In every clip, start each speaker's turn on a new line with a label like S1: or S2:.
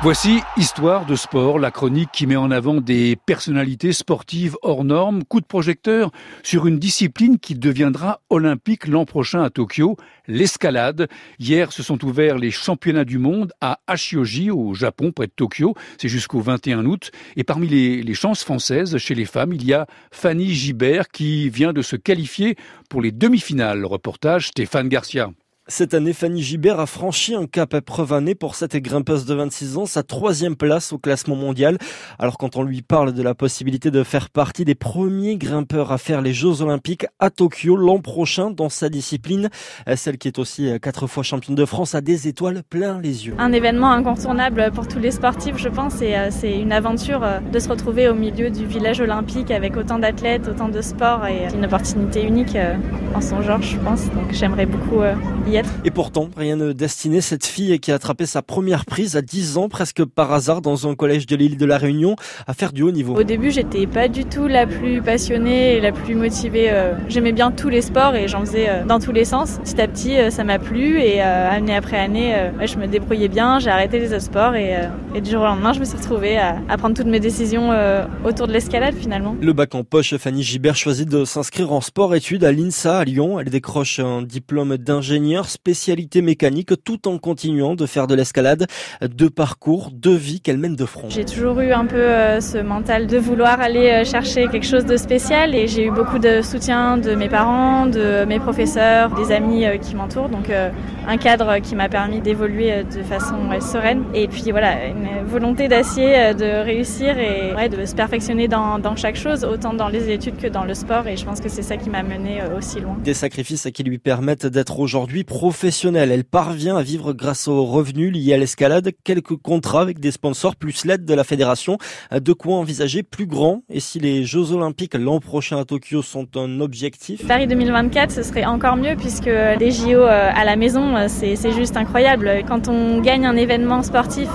S1: Voici Histoire de sport, la chronique qui met en avant des personnalités sportives hors normes. Coup de projecteur sur une discipline qui deviendra olympique l'an prochain à Tokyo, l'escalade. Hier se sont ouverts les championnats du monde à Hachioji, au Japon, près de Tokyo. C'est jusqu'au 21 août. Et parmi les chances françaises, chez les femmes, il y a Fanny Gibert qui vient de se qualifier pour les demi-finales. Reportage Stéphane Garcia.
S2: Cette année, Fanny Gibert a franchi un cap épreuve année pour cette grimpeuse de 26 ans, sa 3e place au classement mondial. Alors quand on lui parle de la possibilité de faire partie des premiers grimpeurs à faire les Jeux Olympiques à Tokyo l'an prochain dans sa discipline, celle qui est aussi 4 fois championne de France a des étoiles plein les yeux.
S3: Un événement incontournable pour tous les sportifs, je pense, et c'est une aventure de se retrouver au milieu du village olympique avec autant d'athlètes, autant de sports et une opportunité unique en son genre, je pense. Donc j'aimerais beaucoup y être.
S2: Et pourtant, rien ne destinait cette fille qui a attrapé sa première prise à 10 ans, presque par hasard, dans un collège de l'île de la Réunion, à faire du haut niveau.
S3: Au début, j'étais pas du tout la plus passionnée et la plus motivée. J'aimais bien tous les sports et j'en faisais dans tous les sens. Petit à petit, ça m'a plu et année après année, je me débrouillais bien, j'ai arrêté les autres sports et du jour au lendemain, je me suis retrouvée à prendre toutes mes décisions autour de l'escalade finalement.
S2: Le bac en poche, Fanny Gibert choisit de s'inscrire en sport-études à l'INSA à Lyon. Elle décroche un diplôme d'ingénieur spécialité mécanique tout en continuant de faire de l'escalade. 2 parcours, 2 vies qu'elle mène de front.
S3: J'ai toujours eu un peu ce mental de vouloir aller chercher quelque chose de spécial et j'ai eu beaucoup de soutien de mes parents, de mes professeurs, des amis qui m'entourent. Donc un cadre qui m'a permis d'évoluer de façon sereine. Et puis voilà, une volonté d'acier de réussir et de se perfectionner dans chaque chose, autant dans les études que dans le sport. Et je pense que c'est ça qui m'a menée aussi loin.
S2: Des sacrifices qui lui permettent d'être aujourd'hui professionnelle. Elle parvient à vivre grâce aux revenus liés à l'escalade, quelques contrats avec des sponsors plus l'aide de la fédération. De quoi envisager plus grand. Et si les Jeux Olympiques l'an prochain à Tokyo sont un objectif,
S3: Paris 2024, ce serait encore mieux puisque les JO à la maison, c'est juste incroyable. Quand on gagne un événement sportif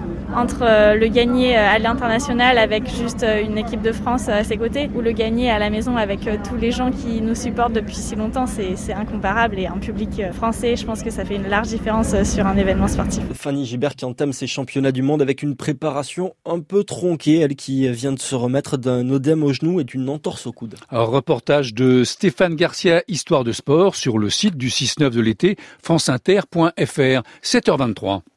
S3: entre le gagner à l'international avec juste une équipe de France à ses côtés ou le gagner à la maison avec tous les gens qui nous supportent depuis si longtemps, c'est incomparable et un public français, je pense que ça fait une large différence sur un événement sportif.
S2: Fanny Gibert qui entame ses championnats du monde avec une préparation un peu tronquée, elle qui vient de se remettre d'un œdème au genou et d'une entorse au coude.
S1: Un reportage de Stéphane Garcia, Histoire de sport, sur le site du 6-9 de l'été, franceinter.fr, 7h23.